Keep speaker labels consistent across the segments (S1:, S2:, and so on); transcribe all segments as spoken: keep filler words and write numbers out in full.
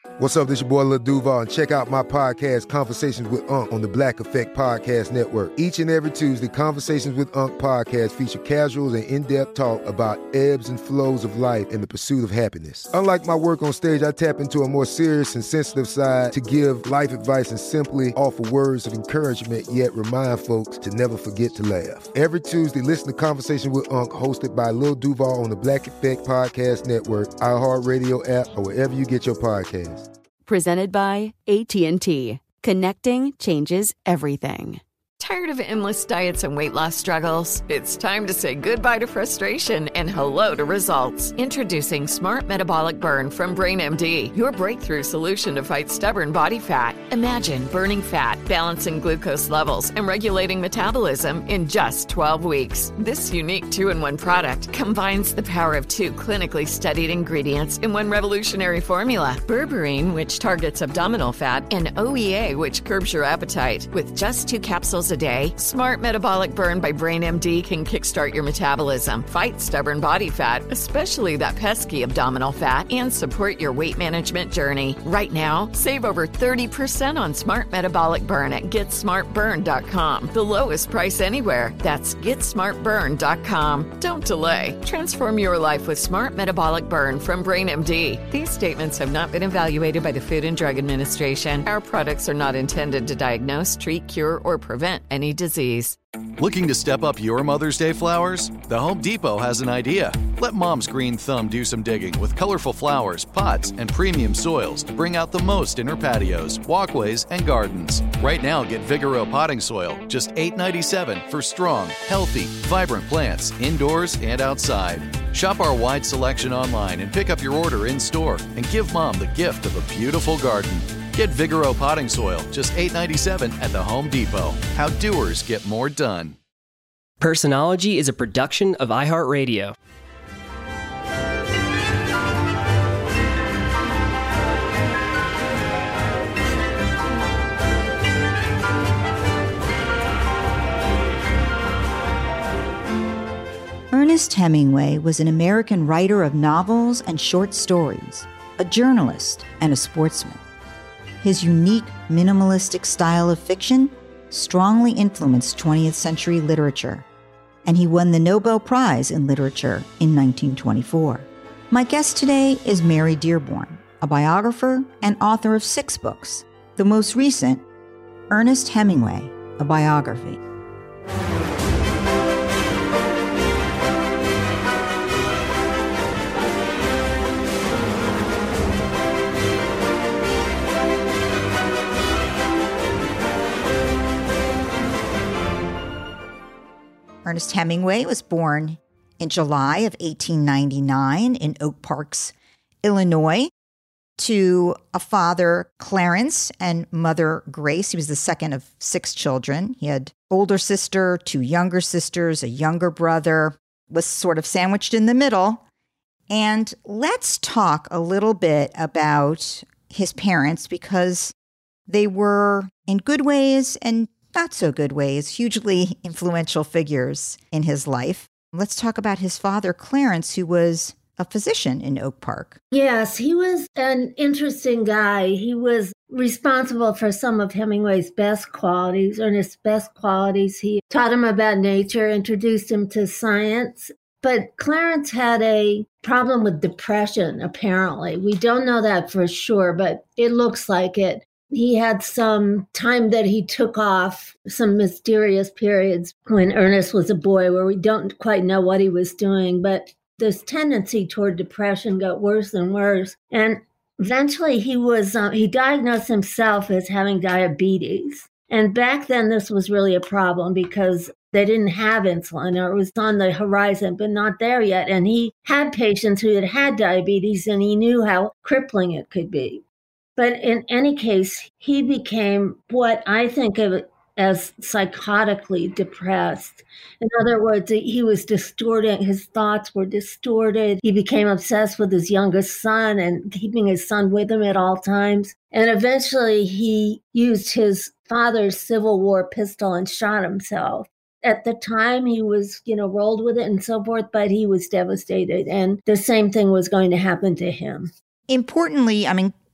S1: What's up, this your boy Lil Duval, and check out my podcast, Conversations with Unc, on the Black Effect Podcast Network. Each and every Tuesday, Conversations with Unc podcast feature casuals and in-depth talk about ebbs and flows of life and the pursuit of happiness. Unlike my work on stage, I tap into a more serious and sensitive side to give life advice and simply offer words of encouragement, yet remind folks to never forget to laugh. Every Tuesday, listen to Conversations with Unc, hosted by Lil Duval on the Black Effect Podcast Network, iHeartRadio app, or wherever you get your podcasts.
S2: Presented by A T and T. Connecting changes everything.
S3: Tired of endless diets and weight loss struggles? It's time to say goodbye to frustration and hello to results. Introducing Smart Metabolic Burn from BrainMD, your breakthrough solution to fight stubborn body fat. Imagine burning fat, balancing glucose levels, and regulating metabolism in just twelve weeks. This unique two-in-one product combines the power of two clinically studied ingredients in one revolutionary formula. Berberine, which targets abdominal fat, and O E A, which curbs your appetite. With just two capsules a day, Smart Metabolic Burn by BrainMD can kickstart your metabolism, fight stubborn body fat, especially that pesky abdominal fat, and support your weight management journey. Right now, save over thirty percent on Smart Metabolic Burn at get smart burn dot com. The lowest price anywhere. That's get smart burn dot com. Don't delay. Transform your life with Smart Metabolic Burn from BrainMD. These statements have not been evaluated by the Food and Drug Administration. Our products are not intended to diagnose, treat, cure, or prevent any disease.
S4: Looking to step up your Mother's Day flowers? The Home Depot has an idea. Let Mom's green thumb do some digging with colorful flowers, pots, and premium soils to bring out the most in her patios, walkways, and gardens. Right now, get Vigoro potting soil, just eight dollars and ninety-seven cents for strong, healthy, vibrant plants indoors and outside. Shop our wide selection online and pick up your order in-store and give Mom the gift of a beautiful garden. Get Vigoro potting soil, just eight dollars and ninety-seven cents at the Home Depot. How doers get more done.
S5: Personology is a production of iHeartRadio.
S6: Ernest Hemingway was an American writer of novels and short stories, a journalist, and a sportsman. His unique, minimalistic style of fiction strongly influenced twentieth century literature, and he won the Nobel Prize in Literature in nineteen twenty-four. My guest today is Mary Dearborn, a biographer and author of six books, the most recent, Ernest Hemingway, a biography. Ernest Hemingway was born in July of eighteen ninety-nine in Oak Parks, Illinois, to a father, Clarence, and mother, Grace. He was the second of six children. He had older sister, two younger sisters, a younger brother, was sort of sandwiched in the middle. And let's talk a little bit about his parents, because they were, in good ways and not so good ways, hugely influential figures in his life. Let's talk about his father, Clarence, who was a physician in Oak Park.
S7: Yes, he was an interesting guy. He was responsible for some of Hemingway's best qualities, Ernest's best qualities. He taught him about nature, introduced him to science. But Clarence had a problem with depression, apparently. We don't know that for sure, but it looks like it. He had some time that he took off, some mysterious periods when Ernest was a boy where we don't quite know what he was doing, but this tendency toward depression got worse and worse. And eventually he was, uh, he diagnosed himself as having diabetes. And back then this was really a problem because they didn't have insulin, or it was on the horizon, but not there yet. And he had patients who had had diabetes, and he knew how crippling it could be. But in any case, he became what I think of as psychotically depressed. In other words, he was distorting, his thoughts were distorted. He became obsessed with his youngest son and keeping his son with him at all times. And eventually he used his father's Civil War pistol and shot himself. At the time, he was, you know, rolled with it and so forth, but he was devastated. And the same thing was going to happen to him.
S6: Importantly, I mean,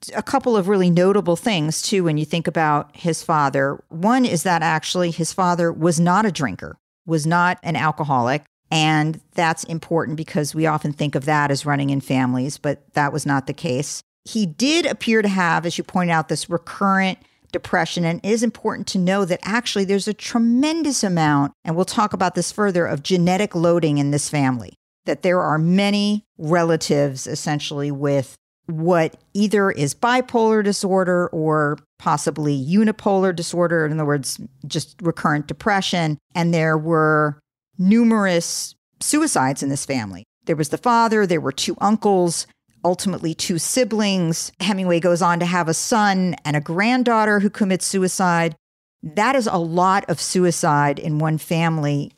S6: a couple of really notable things, too, when you think about his father. One is that actually his father was not a drinker, was not an alcoholic. And that's important because we often think of that as running in families, but that was not the case. He did appear to have, as you pointed out, this recurrent depression. And it is important to know that actually there's a tremendous amount, and we'll talk about this further, of genetic loading in this family, that there are many relatives essentially with what either is bipolar disorder or possibly unipolar disorder, in other words, just recurrent depression. And there were numerous suicides in this family. There was the father, there were two uncles, ultimately two siblings. Hemingway goes on to have a son and a granddaughter who commits suicide. That is a lot of suicide in one family,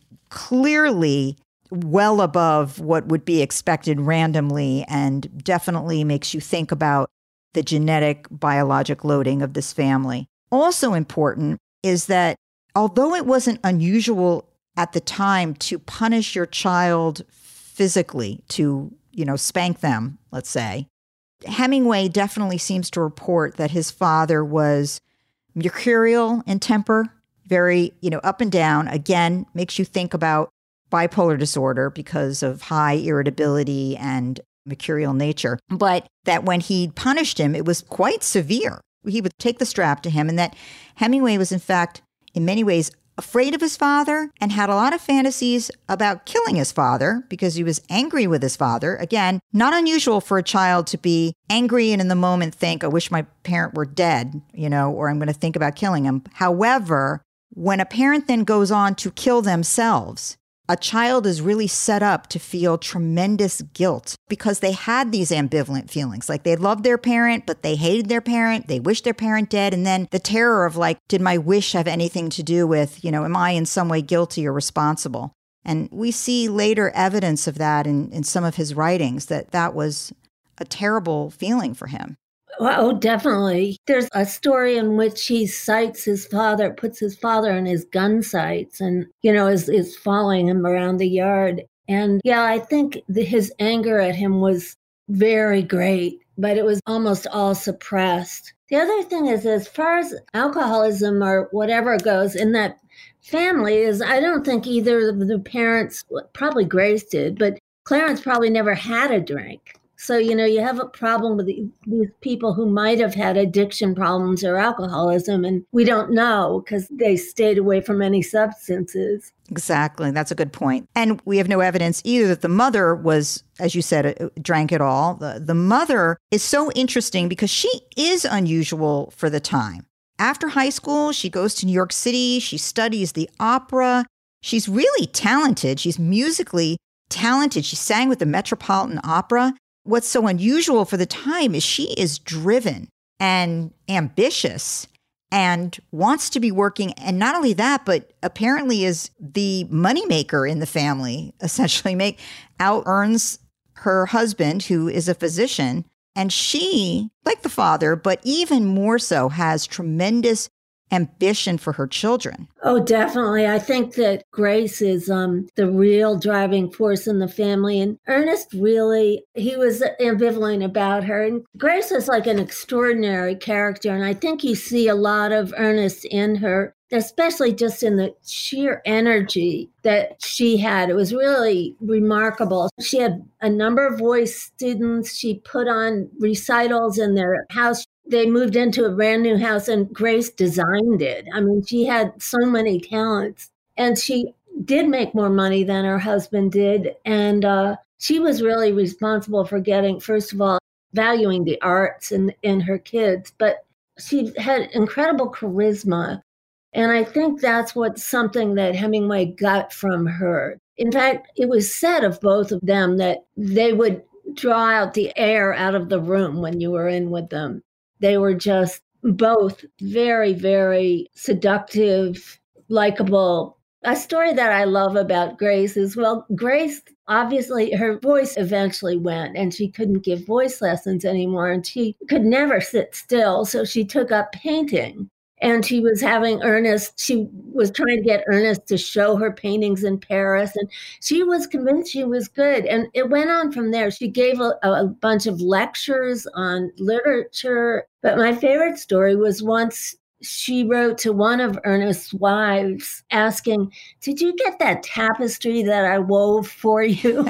S6: clearly well above what would be expected randomly, and definitely makes you think about the genetic biologic loading of this family. Also important is that although it wasn't unusual at the time to punish your child physically, to, you know, spank them, let's say, Hemingway definitely seems to report that his father was mercurial in temper, very, you know, up and down. Again, makes you think about bipolar disorder because of high irritability and mercurial nature. But that when he punished him, it was quite severe. He would take the strap to him, and that Hemingway was, in fact, in many ways, afraid of his father and had a lot of fantasies about killing his father because he was angry with his father. Again, not unusual for a child to be angry and in the moment think, I wish my parent were dead, you know, or I'm going to think about killing him. However, when a parent then goes on to kill themselves, a child is really set up to feel tremendous guilt because they had these ambivalent feelings. Like they loved their parent, but they hated their parent. They wished their parent dead. And then the terror of like, did my wish have anything to do with, you know, am I in some way guilty or responsible? And we see later evidence of that in, in some of his writings, that that was a terrible feeling for him.
S7: Oh, definitely. There's a story in which he cites his father, puts his father in his gun sights and, you know, is, is following him around the yard. And yeah, I think the, his anger at him was very great, but it was almost all suppressed. The other thing is, as far as alcoholism or whatever goes in that family, is I don't think either of the parents, probably Grace did, but Clarence probably never had a drink. So, you know, you have a problem with these people who might have had addiction problems or alcoholism, and we don't know because they stayed away from any substances.
S6: Exactly. That's a good point. And we have no evidence either that the mother was, as you said, drank at all. The, the mother is so interesting because she is unusual for the time. After high school, she goes to New York City. She studies the opera. She's really talented. She's musically talented. She sang with the Metropolitan Opera. What's so unusual for the time is she is driven and ambitious and wants to be working. And not only that, but apparently is the moneymaker in the family, essentially make out earns her husband, who is a physician. And she, like the father, but even more so, has tremendous ambition for her children.
S7: Oh, definitely. I think that Grace is um, the real driving force in the family. And Ernest really, he was ambivalent about her. And Grace is like an extraordinary character. And I think you see a lot of Ernest in her, especially just in the sheer energy that she had. It was really remarkable. She had a number of voice students. She put on recitals in their house. They moved into a brand new house and Grace designed it. I mean, she had so many talents, and she did make more money than her husband did. And uh, she was really responsible for getting, first of all, valuing the arts in, in her kids, but she had incredible charisma. And I think that's what's something that Hemingway got from her. In fact, it was said of both of them that they would draw out the air out of the room when you were in with them. They were just both very, very seductive, likable. A story that I love about Grace is, well, Grace, obviously, her voice eventually went and she couldn't give voice lessons anymore and she could never sit still. So she took up painting. And she was having Ernest, she was trying to get Ernest to show her paintings in Paris. And she was convinced she was good. And it went on from there. She gave a, a bunch of lectures on literature. But my favorite story was once she wrote to one of Ernest's wives asking, did you get that tapestry that I wove for you?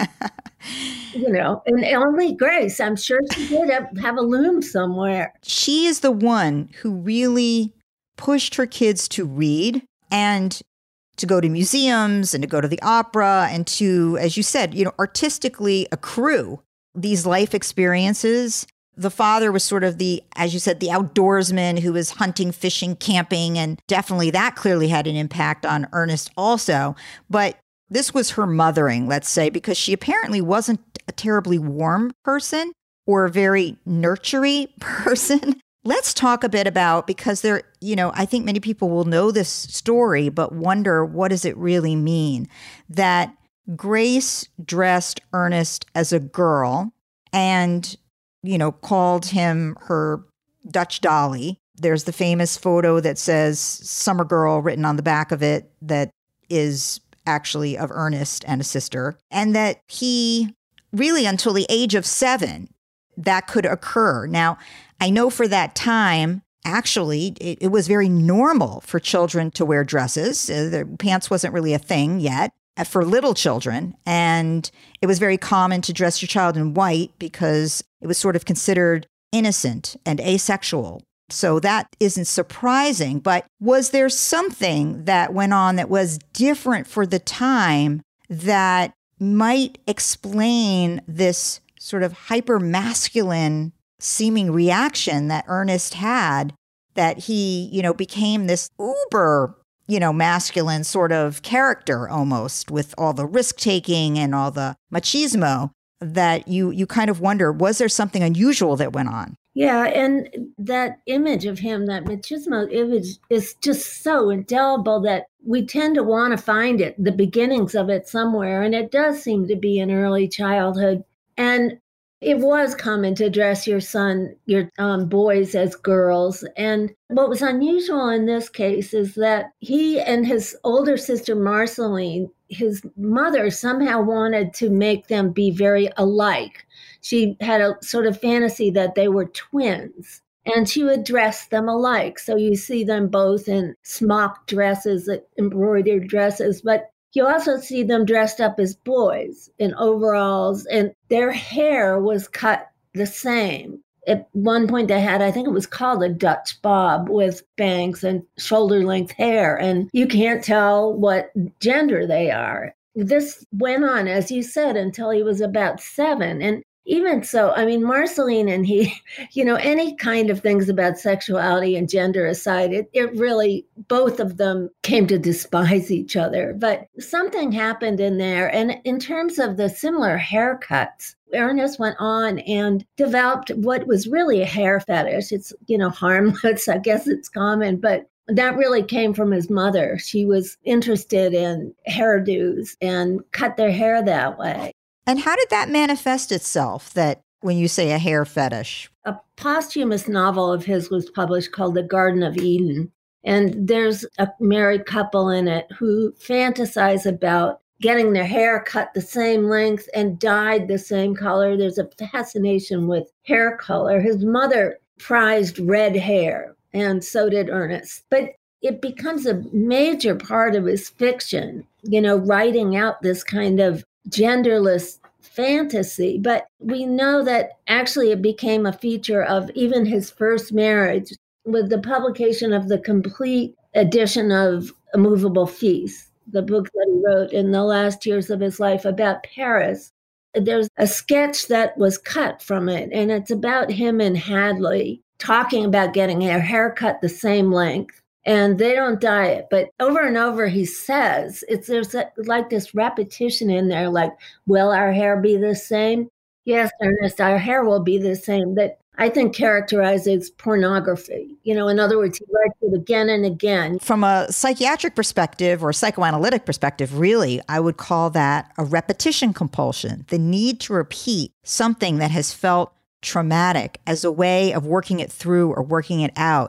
S7: You know, and only Grace, I'm sure she did have, have a loom somewhere.
S6: She is the one who really pushed her kids to read and to go to museums and to go to the opera and to, as you said, you know, artistically accrue these life experiences. The father was sort of the, as you said, the outdoorsman who was hunting, fishing, camping, and definitely that clearly had an impact on Ernest also. But this was her mothering, let's say, because she apparently wasn't a terribly warm person or a very nurturing person. Let's talk a bit about, because there, you know, I think many people will know this story, but wonder, what does it really mean? That Grace dressed Ernest as a girl and, you know, called him her Dutch dolly. There's the famous photo that says Summer Girl written on the back of it that is actually of Ernest and a sister. And that he really, until the age of seven, that could occur. Now, I know for that time, actually, it, it was very normal for children to wear dresses. Uh, the pants wasn't really a thing yet uh, for little children. And it was very common to dress your child in white because it was sort of considered innocent and asexual. So that isn't surprising. But was there something that went on that was different for the time that might explain this sort of hyper-masculine seeming reaction that Ernest had, that he, you know, became this uber, you know, masculine sort of character almost, with all the risk-taking and all the machismo, that you you kind of wonder, was there something unusual that went on?
S7: Yeah, and that image of him, that machismo image, is just so indelible that we tend to want to find it, the beginnings of it somewhere, and it does seem to be in early childhood. And it was common to dress your son, your um, boys as girls. And what was unusual in this case is that he and his older sister, Marceline, his mother somehow wanted to make them be very alike. She had a sort of fantasy that they were twins, and she would dress them alike. So you see them both in smock dresses, embroidered dresses, but you also see them dressed up as boys in overalls, and their hair was cut the same. At one point they had, I think it was called a Dutch bob with bangs and shoulder-length hair, and you can't tell what gender they are. This went on, as you said, until he was about seven. And even so, I mean, Marceline and he, you know, any kind of things about sexuality and gender aside, it, it really, both of them came to despise each other. But something happened in there. And in terms of the similar haircuts, Ernest went on and developed what was really a hair fetish. It's, you know, harmless. I guess it's common, but that really came from his mother. She was interested in hairdos and cut their hair that way.
S6: And how did that manifest itself, that when you say a hair fetish?
S7: A posthumous novel of his was published called The Garden of Eden. And there's a married couple in it who fantasize about getting their hair cut the same length and dyed the same color. There's a fascination with hair color. His mother prized red hair, and so did Ernest. But it becomes a major part of his fiction, you know, writing out this kind of genderless fantasy. But we know that actually it became a feature of even his first marriage with the publication of the complete edition of A Movable Feast, the book that he wrote in the last years of his life about Paris. There's a sketch that was cut from it, and it's about him and Hadley talking about getting their hair cut the same length. And they don't dye it. But over and over he says, it's there's a, like this repetition in there, like, will our hair be the same? Yes, Ernest, our hair will be the same. That I think characterizes pornography. You know, in other words, he writes it again and again.
S6: From a psychiatric perspective or psychoanalytic perspective, really, I would call that a repetition compulsion, the need to repeat something that has felt traumatic as a way of working it through or working it out.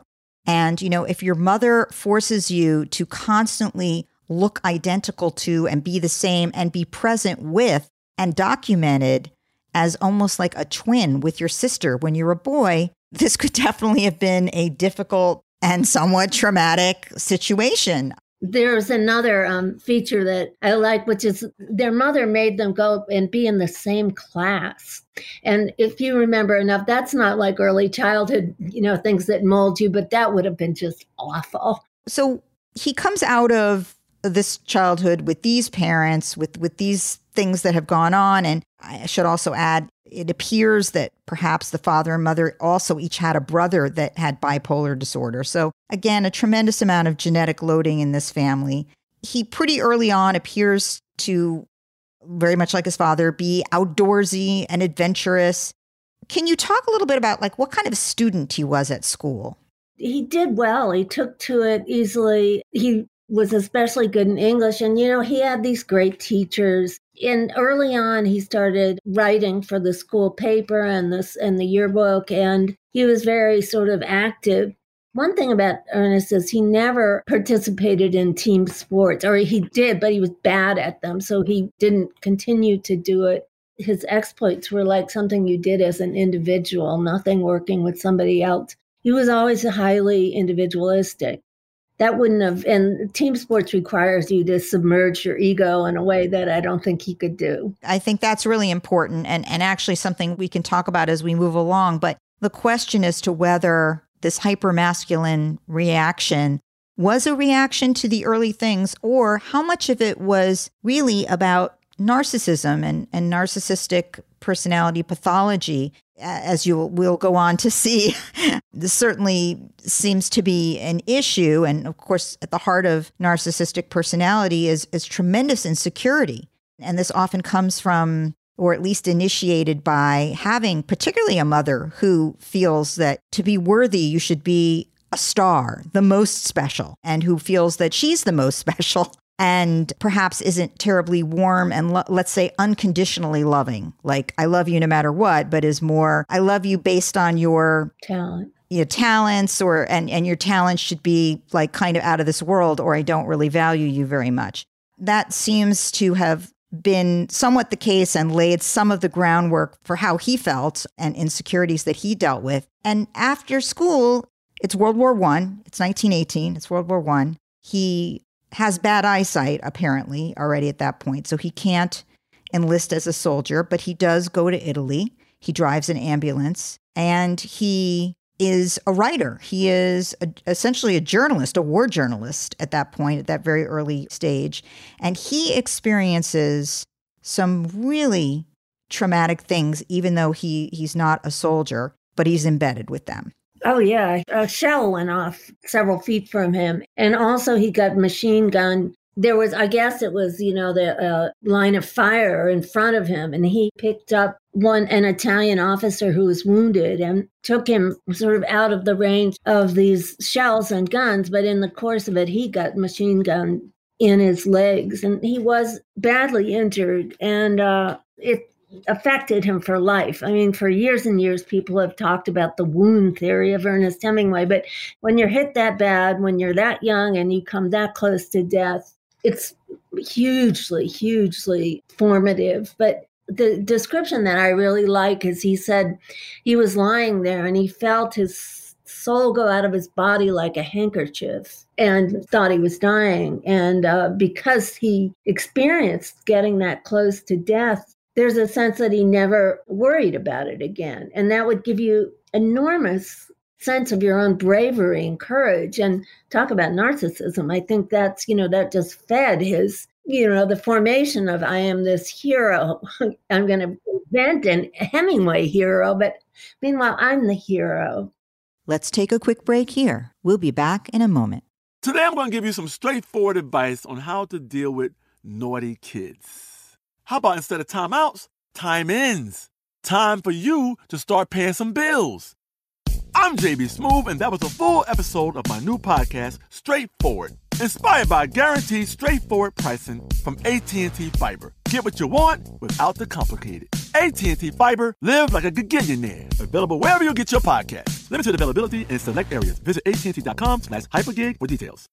S6: And, you know, if your mother forces you to constantly look identical to and be the same and be present with and documented as almost like a twin with your sister when you're a boy, this could definitely have been a difficult and somewhat traumatic situation.
S7: There's another um, feature that I like, which is their mother made them go and be in the same class. And if you remember enough, that's not like early childhood, you know, things that mold you, but that would have been just awful.
S6: So he comes out of this childhood with these parents, with, with these things that have gone on. And I should also add, it appears that perhaps the father and mother also each had a brother that had bipolar disorder. So again, a tremendous amount of genetic loading in this family. He pretty early on appears to, very much like his father, be outdoorsy and adventurous. Can you talk a little bit about like what kind of student he was at school?
S7: He did well. He took to it easily. He was especially good in English. And, you know, he had these great teachers. And early on, he started writing for the school paper and this and the yearbook. And he was very sort of active. One thing about Ernest is he never participated in team sports, or he did, but he was bad at them. So he didn't continue to do it. His exploits were like something you did as an individual, nothing working with somebody else. He was always highly individualistic. That wouldn't have, and team sports requires you to submerge your ego in a way that I don't think he could do.
S6: I think that's really important and, and actually something we can talk about as we move along. But the question as to whether this hypermasculine reaction was a reaction to the early things or how much of it was really about narcissism and, and narcissistic personality pathology, as you will go on to see. This certainly seems to be an issue. And of course, at the heart of narcissistic personality is, is tremendous insecurity. And this often comes from, or at least initiated by, having particularly a mother who feels that to be worthy, you should be a star, the most special, and who feels that she's the most special. And perhaps isn't terribly warm and, lo- let's say, unconditionally loving. Like, I love you no matter what, but is more, I love you based on your
S7: talent,
S6: your talents, or and, and your talents should be like kind of out of this world, or I don't really value you very much. That seems to have been somewhat the case and laid some of the groundwork for how he felt and insecurities that he dealt with. And after school, it's World War One. It's nineteen eighteen. It's World War One. He has bad eyesight, apparently, already at that point. So he can't enlist as a soldier, but he does go to Italy. He drives an ambulance, and he is a writer. He is a, essentially a journalist, a war journalist at that point, at that very early stage. And he experiences some really traumatic things, even though he he's not a soldier, but he's embedded with them.
S7: Oh, yeah. A shell went off several feet from him. And also he got machine gunned. There was, I guess it was, you know, the uh, line of fire in front of him. And he picked up one, an Italian officer who was wounded, and took him sort of out of the range of these shells and guns. But in the course of it, he got machine gunned in his legs, and he was badly injured. And uh, it affected him for life. I mean, for years and years, people have talked about the wound theory of Ernest Hemingway. But when you're hit that bad, when you're that young and you come that close to death, it's hugely, hugely formative. But the description that I really like is he said he was lying there and he felt his soul go out of his body like a handkerchief and thought he was dying. And uh, because he experienced getting that close to death, there's a sense that he never worried about it again. And that would give you enormous sense of your own bravery and courage. And talk about narcissism. I think that's, you know, that just fed his, you know, the formation of, I am this hero. I'm going to invent an Hemingway hero, but meanwhile, I'm the hero.
S6: Let's take a quick break here. We'll be back in a moment.
S8: Today, I'm going to give you some straightforward advice on how to deal with naughty kids. How about instead of timeouts, time ins? Time for you to start paying some bills. I'm J B Smoove, and that was a full episode of my new podcast, Straightforward, inspired by guaranteed straightforward pricing from A T and T Fiber. Get what you want without the complicated. A T and T Fiber, live like a gigillionaire. Available wherever you get your podcast. Limited availability in select areas. Visit A T and T dot com slash hypergig for details.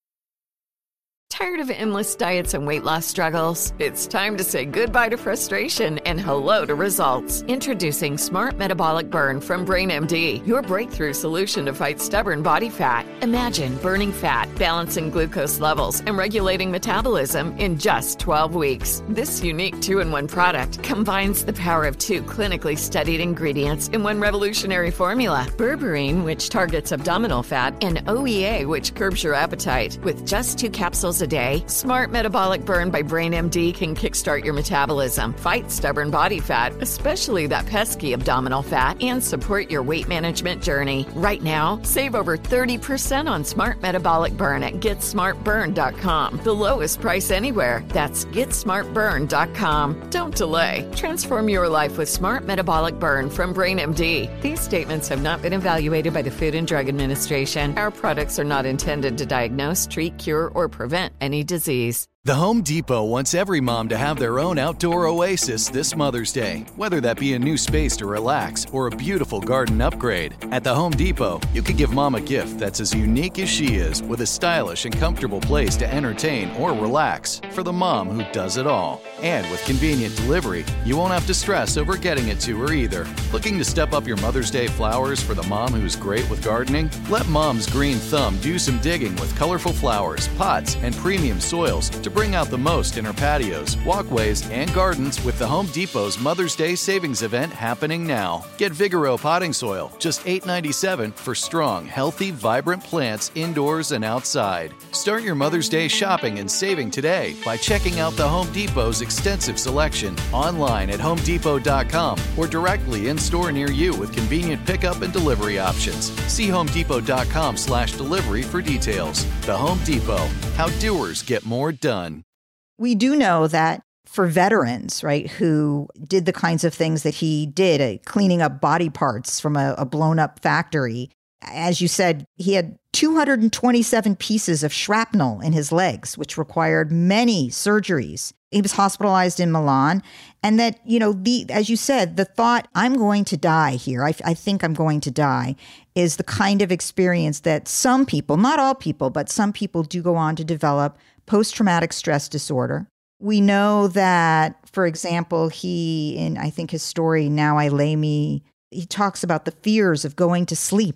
S3: Tired of endless diets and weight loss struggles? It's time to say goodbye to frustration and hello to results. Introducing Smart Metabolic Burn from BrainMD, your breakthrough solution to fight stubborn body fat. Imagine burning fat, balancing glucose levels, and regulating metabolism in just twelve weeks. This unique two-in-one product combines the power of two clinically studied ingredients in one revolutionary formula. Berberine, which targets abdominal fat, and O E A, which curbs your appetite. With just two capsules a day, Smart Metabolic Burn by BrainMD can kickstart your metabolism, fight stubborn body fat, especially that pesky abdominal fat, and support your weight management journey. Right now, save over thirty percent on Smart Metabolic Burn at get smart burn dot com. The lowest price anywhere. That's get smart burn dot com. Don't delay. Transform your life with Smart Metabolic Burn from BrainMD. These statements have not been evaluated by the Food and Drug Administration. Our products are not intended to diagnose, treat, cure, or prevent any disease.
S4: The Home Depot wants every mom to have their own outdoor oasis this Mother's Day, whether that be a new space to relax or a beautiful garden upgrade. At the Home Depot, you can give mom a gift that's as unique as she is, with a stylish and comfortable place to entertain or relax for the mom who does it all. And with convenient delivery, you won't have to stress over getting it to her either. Looking to step up your Mother's Day flowers for the mom who's great with gardening? Let Mom's Green Thumb do some digging with colorful flowers, pots, and premium soils to bring out the most in her patios, walkways, and gardens with the Home Depot's Mother's Day Savings Event happening now. Get Vigoro potting soil, just eight dollars and ninety-seven cents for strong, healthy, vibrant plants indoors and outside. Start your Mother's Day shopping and saving today by checking out the Home Depot's extensive selection online at home depot dot com or directly in store near you with convenient pickup and delivery options. See home depot dot com slash delivery for details. The Home Depot, how doers get more done.
S6: We do know that for veterans, right, who did the kinds of things that he did, uh, cleaning up body parts from a, a blown up factory, as you said, he had two hundred twenty-seven pieces of shrapnel in his legs, which required many surgeries. He was hospitalized in Milan. And that, you know, the as you said, the thought, I'm going to die here, I, I think I'm going to die, is the kind of experience that some people, not all people, but some people do go on to develop post-traumatic stress disorder. We know that, for example, he, in I think his story, Now I Lay Me, he talks about the fears of going to sleep.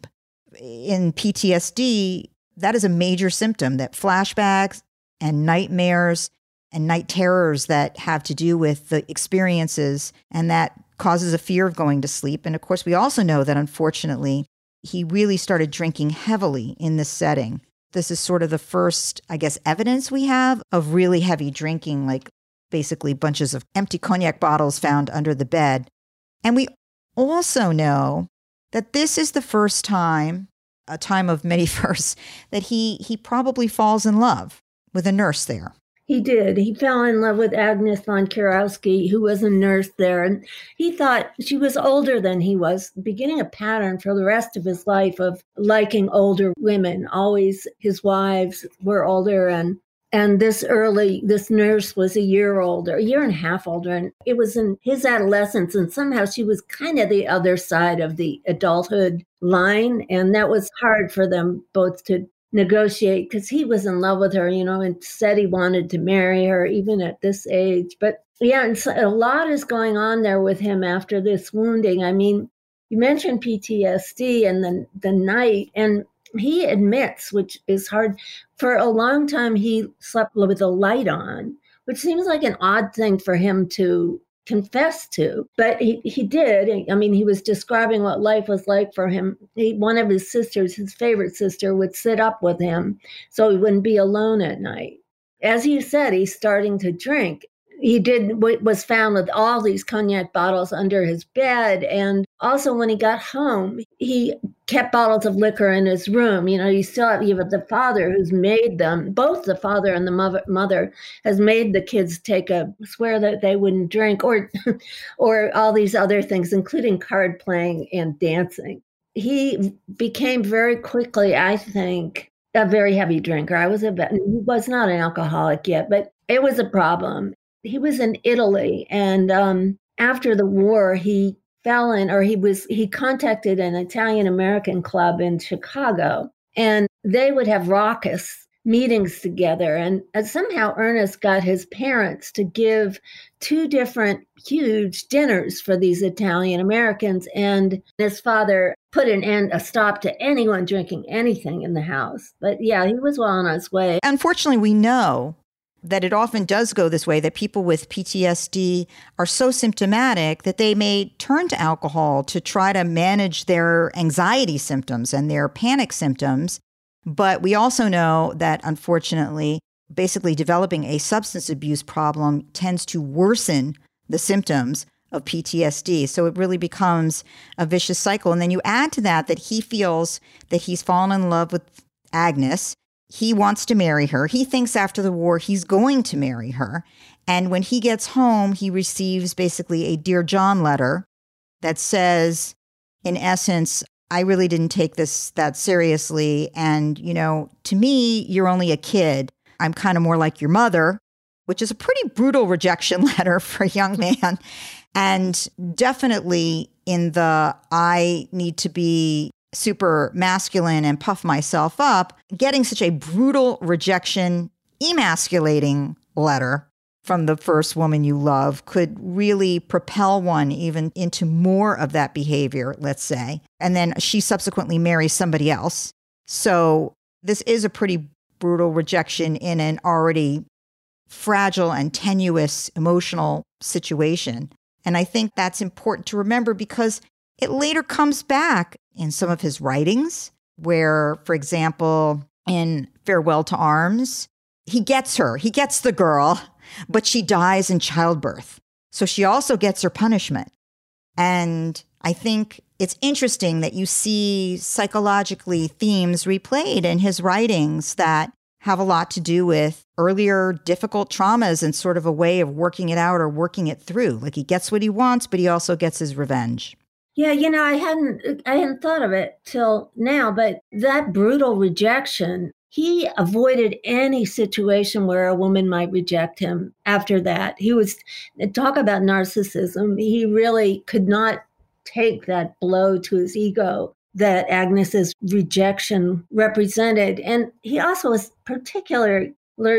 S6: In P T S D, that is a major symptom, that flashbacks and nightmares and night terrors that have to do with the experiences, and that causes a fear of going to sleep. And of course, we also know that, unfortunately, he really started drinking heavily in this setting. This is sort of the first, I guess, evidence we have of really heavy drinking, like basically bunches of empty cognac bottles found under the bed. And we also know that this is the first time, a time of many firsts, that he he probably falls in love with a nurse there.
S7: He did. He fell in love with Agnes von Kurowski, who was a nurse there. And he thought she was older than he was, beginning a pattern for the rest of his life of liking older women. Always his wives were older. And and this early, this nurse was a year older, a year and a half older. And it was in his adolescence. And somehow she was kind of the other side of the adulthood line. And that was hard for them both to negotiate, because he was in love with her, you know, and said he wanted to marry her even at this age. But yeah, and so a lot is going on there with him after this wounding. I mean, you mentioned P T S D and the, the night, and he admits, which is hard, for a long time he slept with a light on, which seems like an odd thing for him to confess to, but he, he did. I mean, he was describing what life was like for him. He, one of his sisters, his favorite sister, would sit up with him so he wouldn't be alone at night. As he said, he's starting to drink. He did was found with all these cognac bottles under his bed. And also when he got home, he kept bottles of liquor in his room. You know, you still have, you have the father who's made them, both the father and the mother, mother has made the kids take a swear that they wouldn't drink, or, or all these other things, including card playing and dancing. He became very quickly, I think, a very heavy drinker. I was a, he was not an alcoholic yet, but it was a problem. He was in Italy, and um, after the war, he fell in, or he was, he contacted an Italian-American club in Chicago, and they would have raucous meetings together. And, and somehow Ernest got his parents to give two different huge dinners for these Italian Americans. And his father put an end, a stop to anyone drinking anything in the house. But yeah, he was well on his way.
S6: Unfortunately, we know that it often does go this way, that people with P T S D are so symptomatic that they may turn to alcohol to try to manage their anxiety symptoms and their panic symptoms. But we also know that, unfortunately, basically developing a substance abuse problem tends to worsen the symptoms of P T S D. So it really becomes a vicious cycle. And then you add to that that he feels that he's fallen in love with Agnes. He wants to marry her. He thinks after the war he's going to marry her. And when he gets home, he receives basically a Dear John letter that says, in essence, I really didn't take this that seriously. And, you know, to me, you're only a kid. I'm kind of more like your mother, which is a pretty brutal rejection letter for a young man. And definitely in the I need to be super masculine and puff myself up, getting such a brutal rejection, emasculating letter from the first woman you love could really propel one even into more of that behavior, let's say. And then she subsequently marries somebody else. So this is a pretty brutal rejection in an already fragile and tenuous emotional situation. And I think that's important to remember because it later comes back in some of his writings where, for example, in Farewell to Arms, he gets her, he gets the girl, but she dies in childbirth. So she also gets her punishment. And I think it's interesting that you see psychologically themes replayed in his writings that have a lot to do with earlier difficult traumas and sort of a way of working it out or working it through. Like he gets what he wants, but he also gets his revenge.
S7: Yeah, you know, I hadn't I hadn't thought of it till now, but that brutal rejection, he avoided any situation where a woman might reject him after that. He was, talk about narcissism, he really could not take that blow to his ego that Agnes's rejection represented. And he also was particularly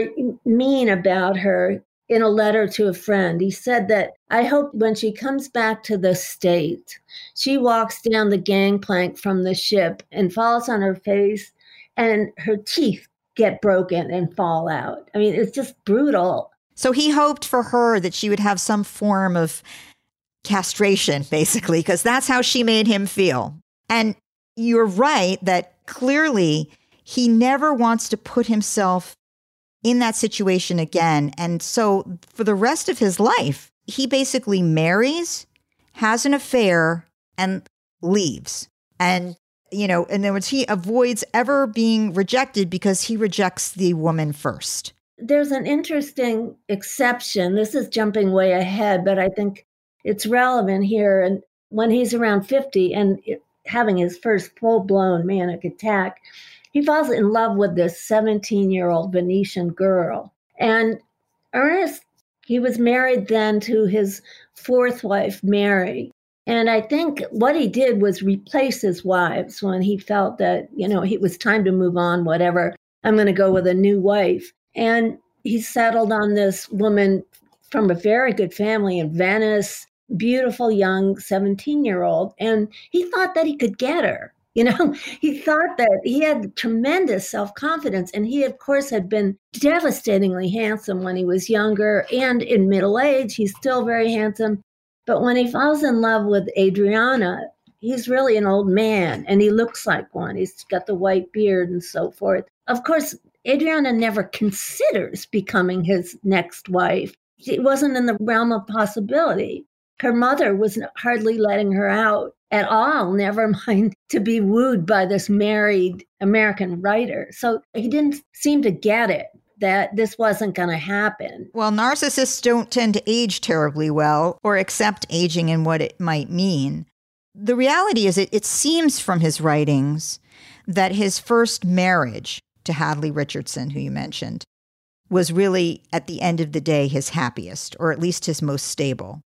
S7: mean about her in a letter to a friend. He said that, I hope when she comes back to the state, she walks down the gangplank from the ship and falls on her face and her teeth get broken and fall out. I mean, it's just brutal.
S6: So he hoped for her that she would have some form of castration, basically, because that's how she made him feel. And you're right that clearly he never wants to put himself in that situation again. And so for the rest of his life, he basically marries, has an affair, and leaves. And, you know, in other words, he avoids ever being rejected because he rejects the woman first.
S7: There's an interesting exception. This is jumping way ahead, but I think it's relevant here. And when he's around fifty and having his first full-blown manic attack, he falls in love with this seventeen-year-old Venetian girl. And Ernest, he was married then to his fourth wife, Mary. And I think what he did was replace his wives when he felt that, you know, it was time to move on, whatever. I'm going to go with a new wife. And he settled on this woman from a very good family in Venice, beautiful young seventeen-year-old. And he thought that he could get her. You know, he thought that he had tremendous self-confidence. And he, of course, had been devastatingly handsome when he was younger. And in middle age, he's still very handsome. But when he falls in love with Adriana, he's really an old man and he looks like one. He's got the white beard and so forth. Of course, Adriana never considers becoming his next wife. It wasn't in the realm of possibility. Her mother was hardly letting her out at all, never mind to be wooed by this married American writer. So he didn't seem to get it, that this wasn't going to happen.
S6: Well, narcissists don't tend to age terribly well or accept aging and what it might mean. The reality is it, it seems from his writings that his first marriage to Hadley Richardson, who you mentioned, was really, at the end of the day, his happiest, or at least his most stable.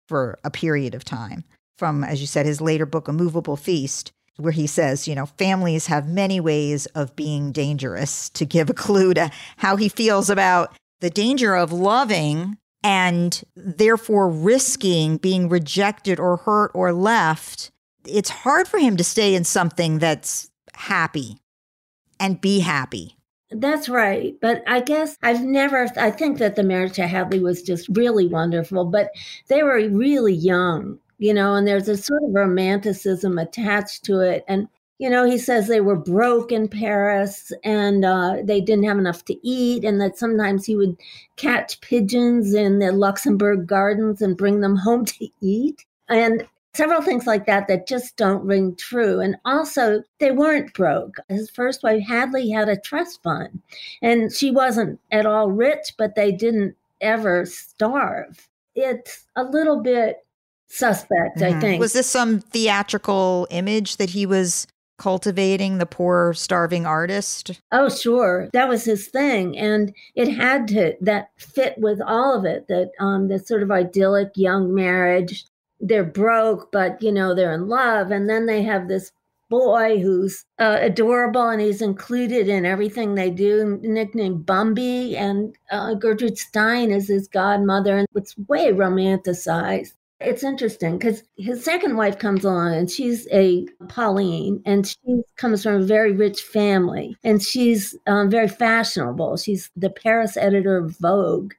S6: for a period of time. From, as you said, his later book, A Movable Feast, where he says, you know, families have many ways of being dangerous, to give a clue to how he feels about the danger of loving and therefore risking being rejected or hurt or left. It's hard for him to stay in something that's happy and be happy.
S7: That's right. But I guess I've never, I think that the marriage to Hadley was just really wonderful, but they were really young, you know, and there's a sort of romanticism attached to it. And, you know, he says they were broke in Paris and uh, they didn't have enough to eat, and that sometimes he would catch pigeons in the Luxembourg gardens and bring them home to eat. And several things like that that just don't ring true. And also, they weren't broke. His first wife, Hadley, had a trust fund, and she wasn't at all rich, but they didn't ever starve. It's a little bit suspect, mm-hmm. I think.
S6: Was this some theatrical image that he was cultivating, the poor, starving artist?
S7: Oh, sure. That was his thing. And it had to, that fit with all of it, that um, this sort of idyllic young marriage. They're broke, but, you know, they're in love. And then they have this boy who's uh, adorable, and he's included in everything they do, nicknamed Bumby. And uh, Gertrude Stein is his godmother. And it's way romanticized. It's interesting because his second wife comes along, and she's a Pauline, and she comes from a very rich family. And she's um, very fashionable. She's the Paris editor of Vogue.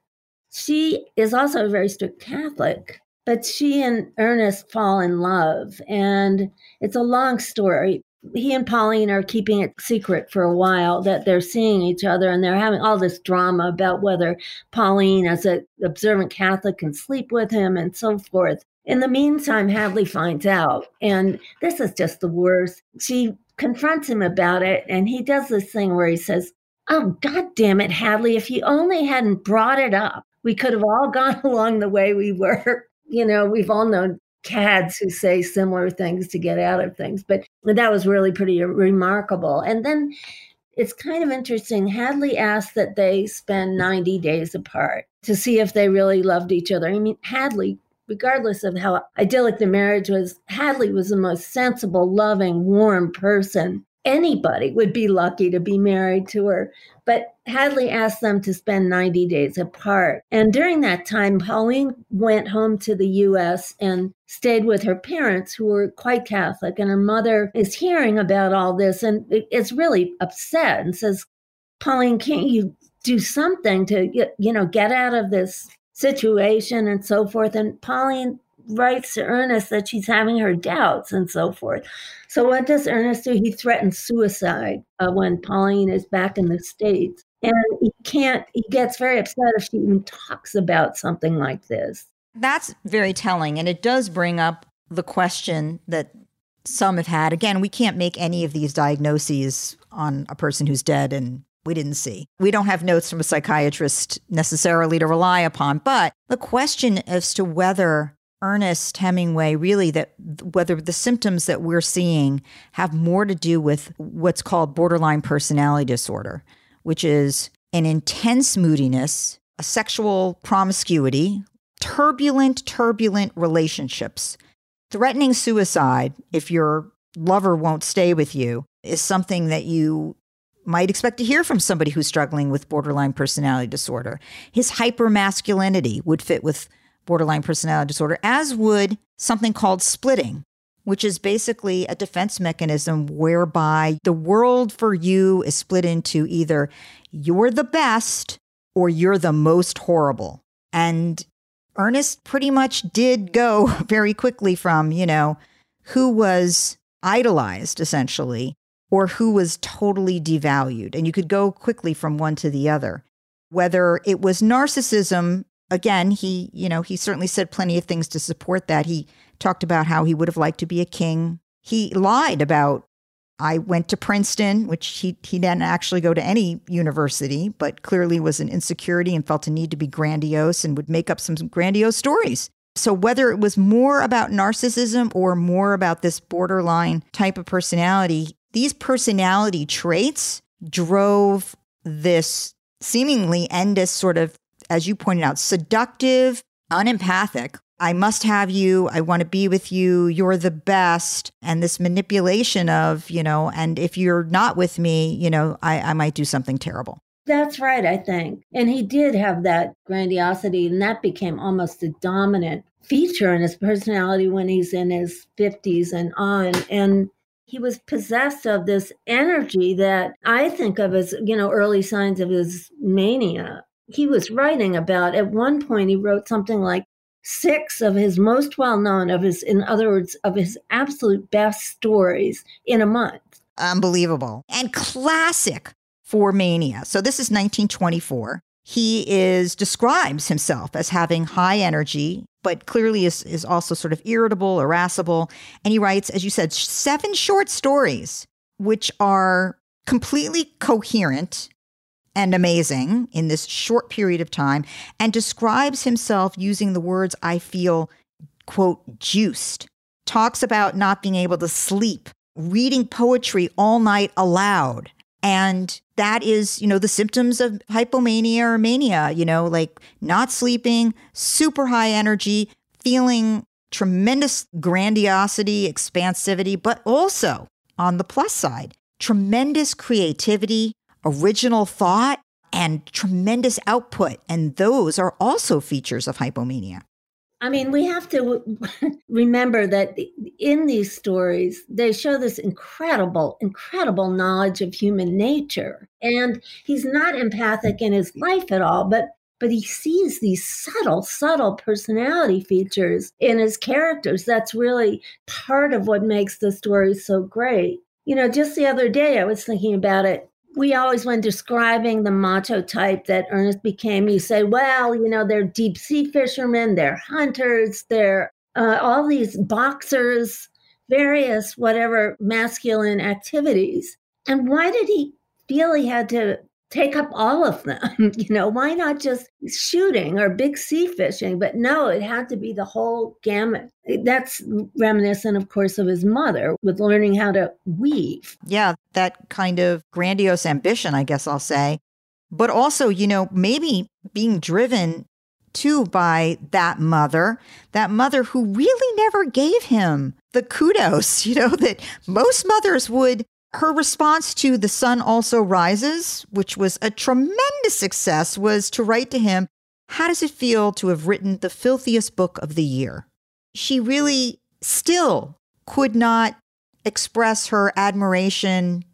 S7: She is also a very strict Catholic. But she and Ernest fall in love, and it's a long story. He and Pauline are keeping it secret for a while that they're seeing each other, and they're having all this drama about whether Pauline, as an observant Catholic, can sleep with him and so forth. In the meantime, Hadley finds out, and this is just the worst. She confronts him about it, and he does this thing where he says, "Oh, God damn it, Hadley, if you only hadn't brought it up, we could have all gone along the way we were." You know, we've all known cads who say similar things to get out of things, but that was really pretty remarkable. And then it's kind of interesting. Hadley asked that they spend ninety days apart to see if they really loved each other. I mean, Hadley, regardless of how idyllic the marriage was, Hadley was the most sensible, loving, warm person. Anybody would be lucky to be married to her. But Hadley asked them to spend ninety days apart. And during that time, Pauline went home to the U S and stayed with her parents, who were quite Catholic. And her mother is hearing about all this and is really upset and says, "Pauline, can't you do something to, you know, get out of this situation?" and so forth. And Pauline writes to Ernest that she's having her doubts and so forth. So what does Ernest do? He threatens suicide uh, when Pauline is back in the States. And he can't, he gets very upset if she even talks about something like this.
S6: That's very telling. And it does bring up the question that some have had. Again, we can't make any of these diagnoses on a person who's dead and we didn't see. We don't have notes from a psychiatrist necessarily to rely upon. But the question as to whether Ernest Hemingway, really, that whether the symptoms that we're seeing have more to do with what's called borderline personality disorder, which is an intense moodiness, a sexual promiscuity, turbulent, turbulent relationships. Threatening suicide, if your lover won't stay with you, is something that you might expect to hear from somebody who's struggling with borderline personality disorder. His hypermasculinity would fit with borderline personality disorder, as would something called splitting, which is basically a defense mechanism whereby the world for you is split into either you're the best or you're the most horrible. And Ernest pretty much did go very quickly from, you know, who was idolized, essentially, or who was totally devalued. And you could go quickly from one to the other. Whether it was narcissism, again, he, you know, he certainly said plenty of things to support that. He talked about how he would have liked to be a king. He lied about, I went to Princeton, which he, he didn't actually go to any university, but clearly was an insecurity and felt a need to be grandiose and would make up some grandiose stories. So whether it was more about narcissism or more about this borderline type of personality, these personality traits drove this seemingly endless sort of, as you pointed out, seductive, unempathic I must have you. I want to be with you. You're the best. And this manipulation of, you know, and if you're not with me, you know, I, I might do something terrible.
S7: That's right, I think. And he did have that grandiosity, and that became almost a dominant feature in his personality when he's in his fifties and on. And he was possessed of this energy that I think of as, you know, early signs of his mania. He was writing about, at one point, he wrote something like six of his most well-known, of his, in other words, of his absolute best stories in a month.
S6: Unbelievable. And classic for mania. So this is nineteen twenty-four. He is describes himself as having high energy, but clearly is, is also sort of irritable, irascible. And he writes, as you said, seven short stories, which are completely coherent and amazing in this short period of time, and describes himself using the words, I feel, quote, juiced. Talks about not being able to sleep, reading poetry all night aloud. And that is, you know, the symptoms of hypomania or mania, you know, like not sleeping, super high energy, feeling tremendous grandiosity, expansivity, but also on the plus side, tremendous creativity, original thought, and tremendous output. And those are also features of hypomania.
S7: I mean, we have to remember that in these stories, they show this incredible, incredible knowledge of human nature. And he's not empathic in his life at all, but but he sees these subtle, subtle personality features in his characters. That's really part of what makes the story so great. You know, just the other day, I was thinking about it. We always, when describing the macho type that Ernest became, you say, well, you know, they're deep sea fishermen, they're hunters, they're uh, all these boxers, various whatever masculine activities. And why did he feel he had to take up all of them? You know, why not just shooting or big sea fishing? But no, it had to be the whole gamut. That's reminiscent, of course, of his mother with learning how to weave.
S6: Yeah, that kind of grandiose ambition, I guess I'll say. But also, you know, maybe being driven too by that mother, that mother who really never gave him the kudos, you know, that most mothers would. Her response to The Sun Also Rises, which was a tremendous success, was to write to him, how does it feel to have written the filthiest book of the year? She really still could not express her admiration,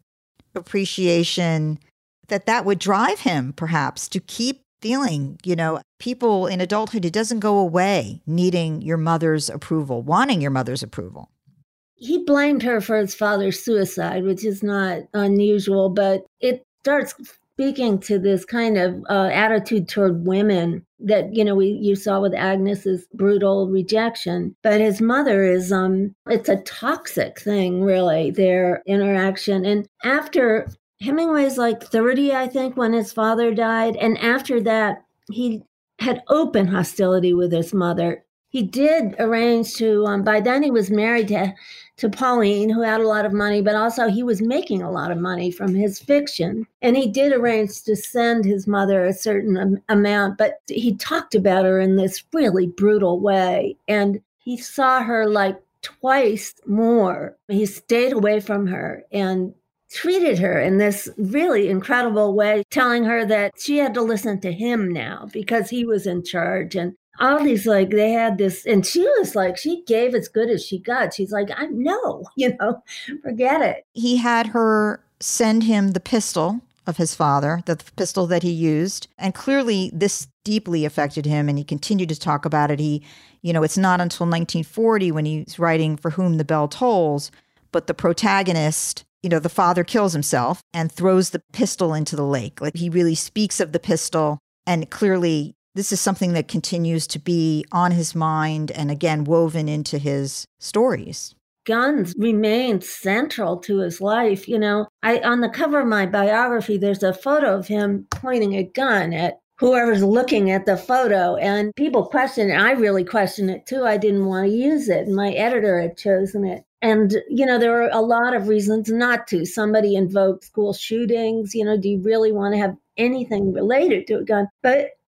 S6: appreciation, that that would drive him perhaps to keep feeling, you know, people in adulthood, it doesn't go away needing your mother's approval, wanting your mother's approval.
S7: He blamed her for his father's suicide, which is not unusual, but it starts speaking to this kind of uh, attitude toward women that, you know, we you saw with Agnes's brutal rejection. But his mother is, um, it's a toxic thing, really, their interaction. And after Hemingway's like thirty, I think, when his father died. And after that, he had open hostility with his mother. He did arrange to, um, by then he was married to, to Pauline, who had a lot of money, but also he was making a lot of money from his fiction. And he did arrange to send his mother a certain am- amount, but he talked about her in this really brutal way. And he saw her like twice more. He stayed away from her and treated her in this really incredible way, telling her that she had to listen to him now because he was in charge. And all these, like, they had this, and she was like, she gave as good as she got. She's like, I know, you know, forget it.
S6: He had her send him the pistol of his father, the pistol that he used. And clearly this deeply affected him. And he continued to talk about it. He, you know, it's not until nineteen forty when he's writing For Whom the Bell Tolls, but the protagonist, you know, the father kills himself and throws the pistol into the lake. Like, he really speaks of the pistol, and clearly this is something that continues to be on his mind and, again, woven into his stories.
S7: Guns remained central to his life. You know, I on the cover of my biography, there's a photo of him pointing a gun at whoever's looking at the photo. And people question it. I really question it, too. I didn't want to use it. And my editor had chosen it. And, you know, there were a lot of reasons not to. Somebody invoked school shootings. You know, do you really want to have anything related to a gun? But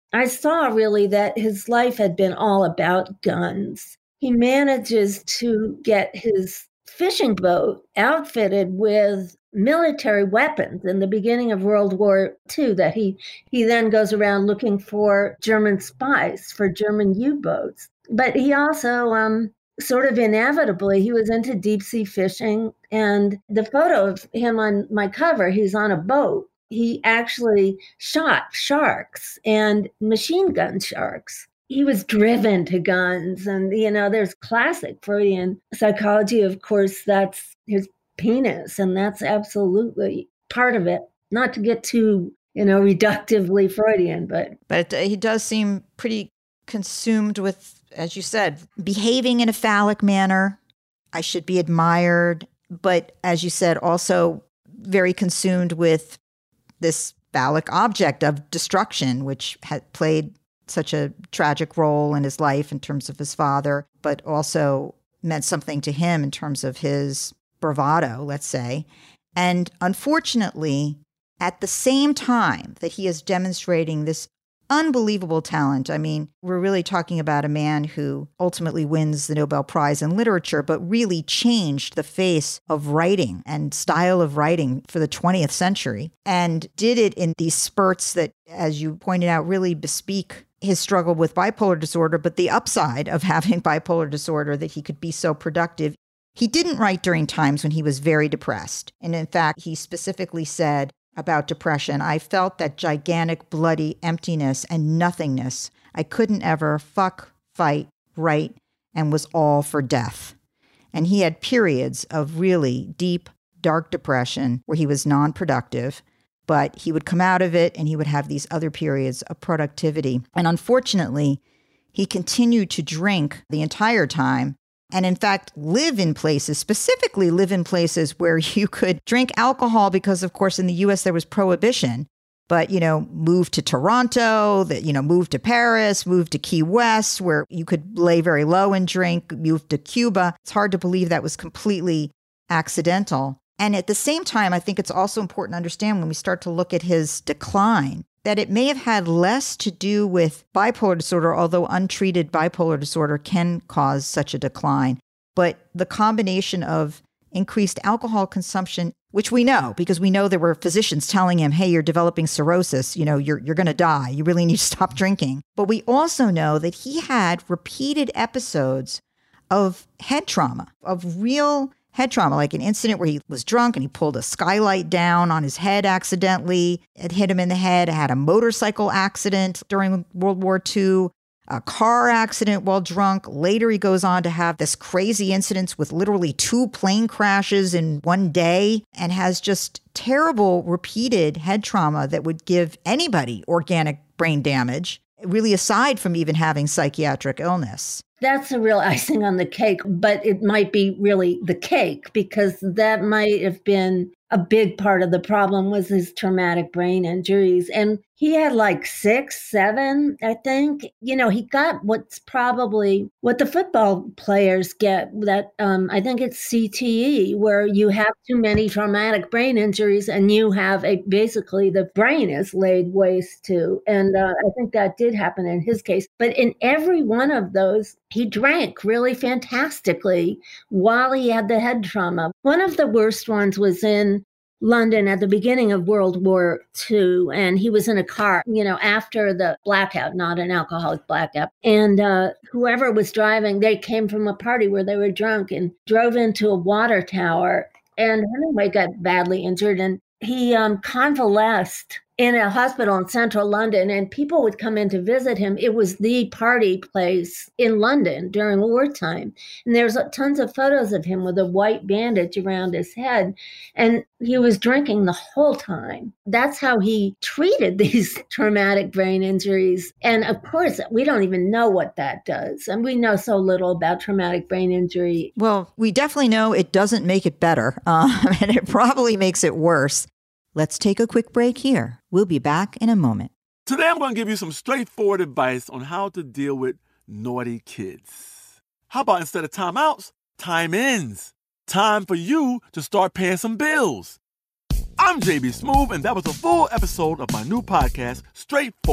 S7: I saw really that his life had been all about guns. He manages to get his fishing boat outfitted with military weapons in the beginning of World War Two that he, he then goes around looking for German spies, for German U-boats. But he also, um, sort of inevitably, he was into deep sea fishing. And the photo of him on my cover, he's on a boat. He actually shot sharks and machine gun sharks. He was driven to guns. And, you know, there's classic Freudian psychology. Of course, that's his penis. And that's absolutely part of it. Not to get too, you know, reductively Freudian, but.
S6: But he does seem pretty consumed with, as you said, behaving in a phallic manner. I should be admired. But as you said, also very consumed with this phallic object of destruction, which had played such a tragic role in his life in terms of his father, but also meant something to him in terms of his bravado, let's say. And unfortunately, at the same time that he is demonstrating this unbelievable talent, I mean, we're really talking about a man who ultimately wins the Nobel Prize in Literature, but really changed the face of writing and style of writing for the twentieth century, and did it in these spurts that, as you pointed out, really bespeak his struggle with bipolar disorder, but the upside of having bipolar disorder, that he could be so productive. He didn't write during times when he was very depressed. And in fact, he specifically said about depression, I felt that gigantic, bloody emptiness and nothingness. I couldn't ever fuck, fight, write, and was all for death. And he had periods of really deep, dark depression where he was non-productive, but he would come out of it and he would have these other periods of productivity. And unfortunately, he continued to drink the entire time, and in fact, live in places, specifically live in places where you could drink alcohol because, of course, in the U S there was prohibition. But, you know, moved to Toronto, that, you know, moved to Paris, moved to Key West, where you could lay very low and drink, moved to Cuba. It's hard to believe that was completely accidental. And at the same time, I think it's also important to understand when we start to look at his decline, that it may have had less to do with bipolar disorder, although untreated bipolar disorder can cause such a decline. But the combination of increased alcohol consumption, which we know, because we know there were physicians telling him, hey, you're developing cirrhosis, you know, you're you're going to die. You really need to stop drinking. But we also know that he had repeated episodes of head trauma, of real head trauma, like an incident where he was drunk and he pulled a skylight down on his head accidentally. It hit him in the head. Had a motorcycle accident during World War Two, a car accident while drunk. Later, he goes on to have this crazy incidents with literally two plane crashes in one day, and has just terrible repeated head trauma that would give anybody organic brain damage, really aside from even having psychiatric illness.
S7: That's a real icing on the cake, but it might be really the cake, because that might have been a big part of the problem was his traumatic brain injuries. And he had like six, seven, I think. You know, he got what's probably what the football players get, that um, I think it's C T E, where you have too many traumatic brain injuries and you have a, basically the brain is laid waste to. And uh, I think that did happen in his case. But in every one of those, he drank really fantastically while he had the head trauma. One of the worst ones was in London at the beginning of World War Two, and he was in a car, you know, after the blackout, not an alcoholic blackout. And uh, whoever was driving, they came from a party where they were drunk and drove into a water tower. And Hemingway got badly injured, and he um, convalesced in a hospital in central London, and people would come in to visit him. It was the party place in London during wartime. And there's tons of photos of him with a white bandage around his head. And he was drinking the whole time. That's how he treated these traumatic brain injuries. And of course, we don't even know what that does. And we know so little about traumatic brain injury.
S6: Well, we definitely know it doesn't make it better, um, and it probably makes it worse. Let's take a quick break here. We'll be back in a moment.
S8: Today, I'm going to give you some straightforward advice on how to deal with naughty kids. How about instead of timeouts, time-ins? Time for you to start paying some bills. I'm J B Smoove, and that was a full episode of my new podcast, Straightforward.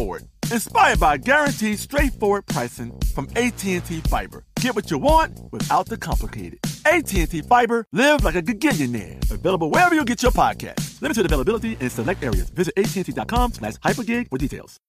S8: Inspired by guaranteed straightforward pricing from A T and T Fiber. Get what you want without the complicated. A T and T Fiber, live like a gigillionaire. Available wherever you get your podcast. Limited availability in select areas. Visit A T and T dot com slash hypergig for details.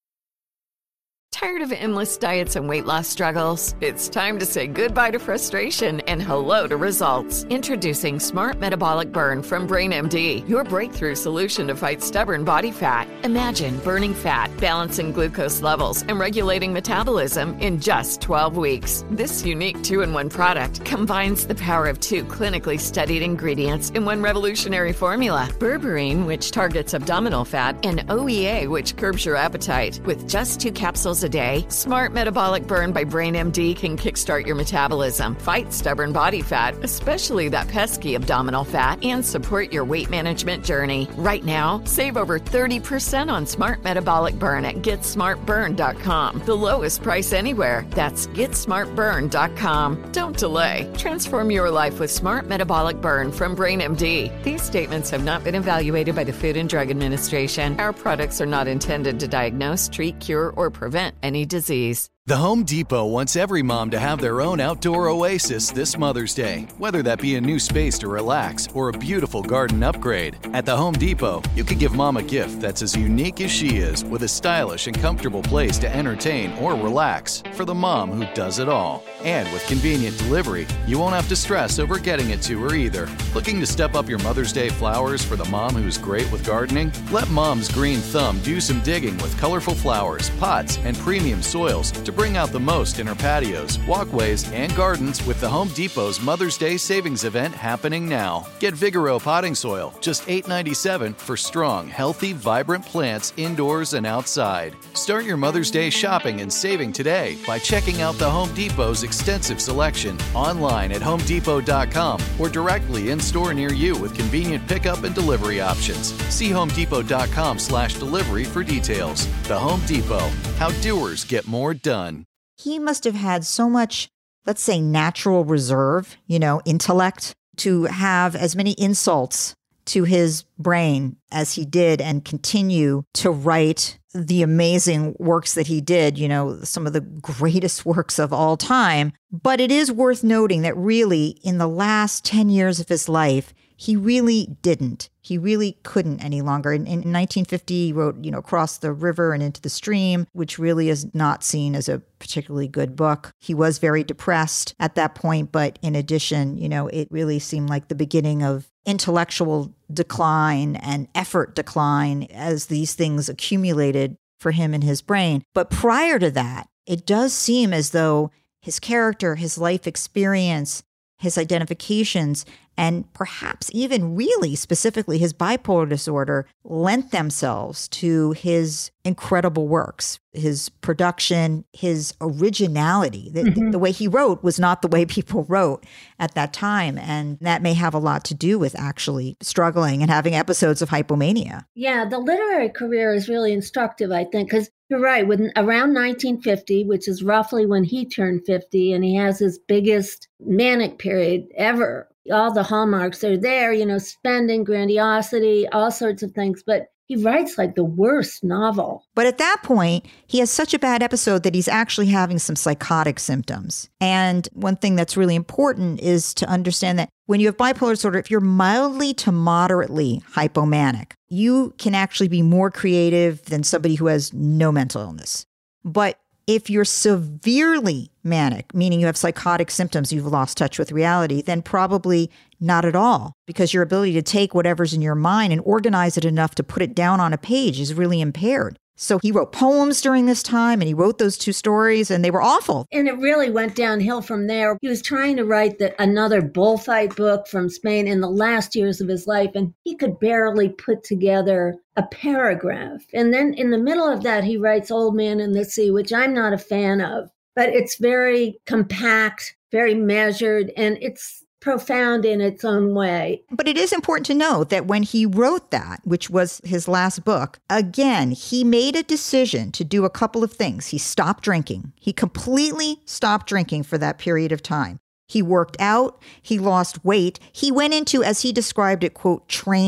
S3: Tired of endless diets and weight loss struggles? It's time to say goodbye to frustration and hello to results. Introducing Smart Metabolic Burn from BrainMD, your breakthrough solution to fight stubborn body fat. Imagine burning fat, balancing glucose levels, and regulating metabolism in just twelve weeks. This unique two-in-one product combines the power of two clinically studied ingredients in one revolutionary formula. Berberine, which targets abdominal fat, and O E A, which curbs your appetite. With just two capsules a day, Smart Metabolic Burn by BrainMD can kickstart your metabolism, fight stubborn body fat, especially that pesky abdominal fat, and support your weight management journey. Right now, save over thirty percent on Smart Metabolic Burn at get smart burn dot com. The lowest price anywhere. That's get smart burn dot com. Don't delay. Transform your life with Smart Metabolic Burn from BrainMD. These statements have not been evaluated by the Food and Drug Administration. Our products are not intended to diagnose, treat, cure, or prevent any disease.
S4: The Home Depot wants every mom to have their own outdoor oasis this Mother's Day, whether that be a new space to relax or a beautiful garden upgrade. At the Home Depot, you can give mom a gift that's as unique as she is, with a stylish and comfortable place to entertain or relax for the mom who does it all. And with convenient delivery, you won't have to stress over getting it to her either. Looking to step up your Mother's Day flowers for the mom who's great with gardening? Let Mom's Green Thumb do some digging with colorful flowers, pots, and premium soils to bring out the most in her patios, walkways, and gardens with the Home Depot's Mother's Day Savings Event happening now. Get Vigoro potting soil, just eight dollars and ninety-seven cents for strong, healthy, vibrant plants indoors and outside. Start your Mother's Day shopping and saving today by checking out the Home Depot's extensive selection online at home depot dot com or directly in store near you with convenient pickup and delivery options. See home depot dot com slash delivery for details. The Home Depot, how doers get more done.
S6: He must have had so much, let's say, natural reserve, you know, intellect, to have as many insults to his brain as he did and continue to write the amazing works that he did, you know, some of the greatest works of all time. But it is worth noting that really in the last ten years of his life, he really didn't. He really couldn't any longer. In, in nineteen fifty, he wrote, you know, Across the River and Into the Stream, which really is not seen as a particularly good book. He was very depressed at that point, but in addition, you know, it really seemed like the beginning of intellectual decline and effort decline as these things accumulated for him in his brain. But prior to that, it does seem as though his character, his life experience, his identifications, and perhaps even really specifically his bipolar disorder lent themselves to his incredible works, his production, his originality. The, mm-hmm. the way he wrote was not the way people wrote at that time. And that may have a lot to do with actually struggling and having episodes of hypomania.
S7: Yeah, the literary career is really instructive, I think, because you're right. When around nineteen fifty, which is roughly when he turned fifty, and he has his biggest manic period ever. All the hallmarks are there, you know, spending, grandiosity, all sorts of things. But he writes like the worst novel.
S6: But at that point, he has such a bad episode that he's actually having some psychotic symptoms. And one thing that's really important is to understand that when you have bipolar disorder, if you're mildly to moderately hypomanic, you can actually be more creative than somebody who has no mental illness. But if you're severely manic, meaning you have psychotic symptoms, you've lost touch with reality, then probably not at all, because your ability to take whatever's in your mind and organize it enough to put it down on a page is really impaired. So he wrote poems during this time, and he wrote those two stories, and they were awful.
S7: And it really went downhill from there. He was trying to write the, another bullfight book from Spain in the last years of his life, and he could barely put together a paragraph. And then in the middle of that, he writes Old Man in the Sea, which I'm not a fan of, but it's very compact, very measured, and it's profound in its own way.
S6: But it is important to note that when he wrote that, which was his last book, again, he made a decision to do a couple of things. He stopped drinking. He completely stopped drinking for that period of time. He worked out. He lost weight. He went into, as he described it, quote, training.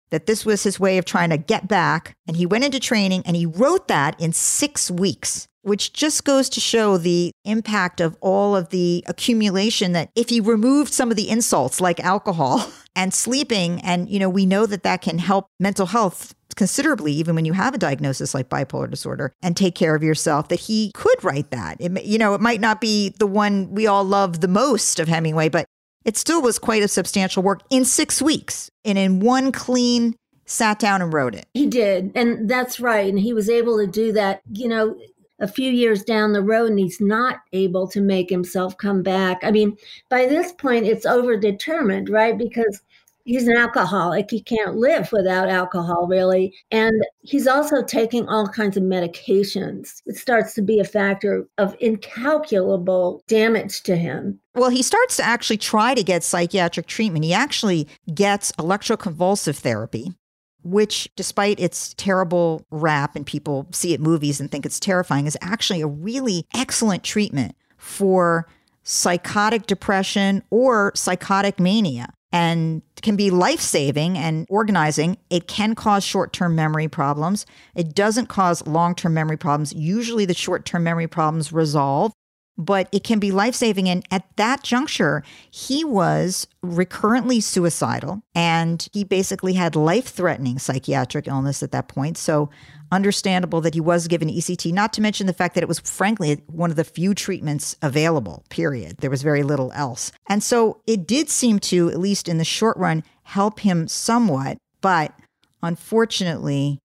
S6: that this was his way of trying to get back. And he went into training and he wrote that in six weeks, which just goes to show the impact of all of the accumulation that if he removed some of the insults like alcohol and sleeping, and, you know, we know that that can help mental health considerably, even when you have a diagnosis like bipolar disorder, and take care of yourself, that he could write that. It, you know, it might not be the one we all love the most of Hemingway, but it still was quite a substantial work in six weeks and in one clean, sat down and wrote it.
S7: He did. And that's right. And he was able to do that, you know, a few years down the road, and he's not able to make himself come back. I mean, by this point, it's overdetermined, right? Because he's an alcoholic. He can't live without alcohol, really. And he's also taking all kinds of medications. It starts to be a factor of incalculable damage to him.
S6: Well, he starts to actually try to get psychiatric treatment. He actually gets electroconvulsive therapy, which, despite its terrible rap, and people see it in movies and think it's terrifying, is actually a really excellent treatment for psychotic depression or psychotic mania, and can be life-saving and organizing. It can cause short-term memory problems. It doesn't cause long-term memory problems. Usually the short-term memory problems resolve, but it can be life-saving. And at that juncture, he was recurrently suicidal, and he basically had life-threatening psychiatric illness at that point. So understandable that he was given E C T, not to mention the fact that it was, frankly, one of the few treatments available, period. There was very little else. And so it did seem to, at least in the short run, help him somewhat. But unfortunately,